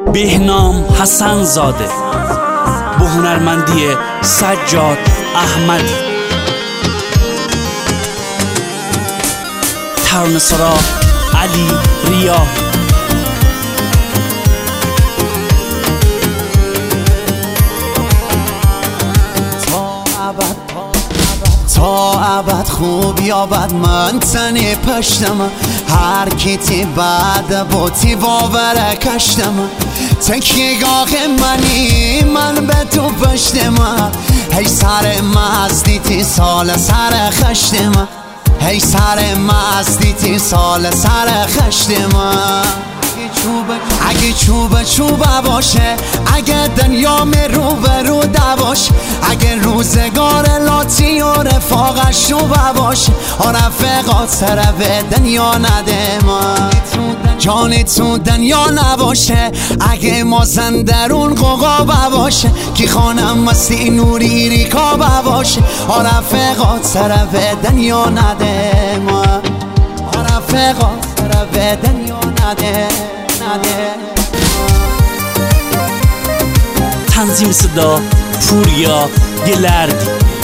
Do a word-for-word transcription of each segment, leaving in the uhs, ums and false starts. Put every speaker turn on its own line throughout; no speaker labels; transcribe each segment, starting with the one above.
بهنام حسن زاده با هنرمندی سجاد احمدی. ترانه‌سرا علی ریا.
تا ابد خوب یا بد من تنی پشتم، هر کی تی بعد با تی باور کشتم. تکیگاه منی من به تو پشتم، هی سر مزدی تی سال سر خشتم، هی سر مزدی تی سال سر خشتم. اگه چوب چوب باشه، اگه دنیا می رو به رو دواش، اگه روزگار لاتی و رفاقش رو باشه، رفقات سر به دنیا نده ما جانی تو دنیا نباشه. اگه ما زندرون قوقا باشه، کی خانم مستی نوری ریکا باشه، رفقات سر به دنیا نده ما رفقات سر به دنیا نده.
تنظیم صدا پوریا گلردی.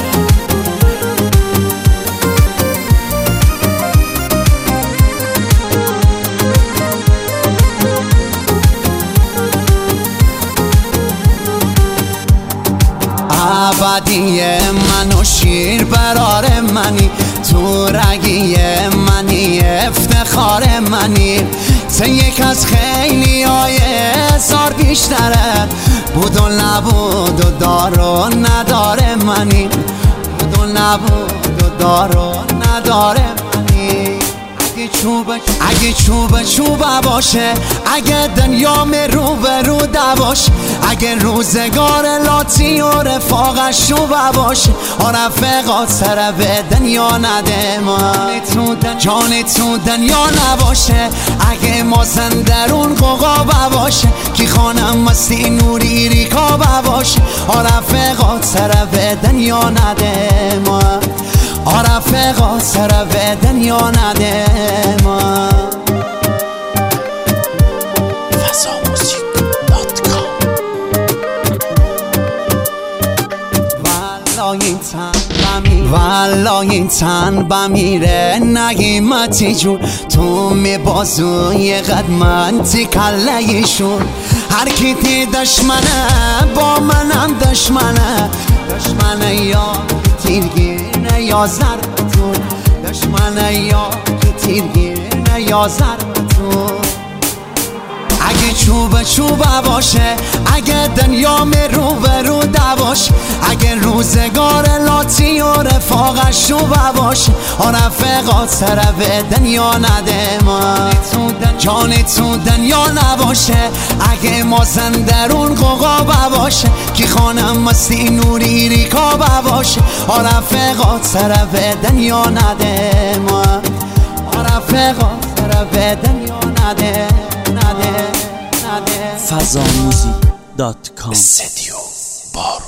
ابدی من و شیر برار منی، تو رگی منی افتخار منی. تو یک از خیلی های هزار بیشتره، بود و نبود و دار و نداره منی، بود و نبود و دار و نداره منی. اگه چوب اگه چوب چوب باشه، اگه دنیا می رو به رو دواش، اگه روزگار لاتی و رفاقش رو باشه، رفقات سر به دنیا نده ما جانی تو دنیا نباشه. اگه ما زندرون قوقا باشه، کی خانم مستی نوری ریکا باشه، رفقات سر به دنیا نده ما رفقات سر به دنیا نده ما.
فضا موزیک دات کام.
والا این تن بمیره نگیمتی جون، تو می بازوی قدمتی کلهیشون. هر کی تی دشمنه با منم دشمنه، دشمنه یا تیرگیرنه یا ضربتون، دشمنه یا تیرگیرنه یا ضربتون. اگه چوب چوب باشه، اگه دنیا می رو به رو دواش، اگه روزگار لاتی و رفاقش رو باشه، رفقات سر به دنیا نده ما جانی تو دنیا نباشه. اگه ما زندرون قوقا باشه، کی خانم مستی نوری ریکا باشه، رفقات سر به دنیا نده ما رفقات سر به دنیا نده نده.
فضا موزیک دات کام. استدیو بارو.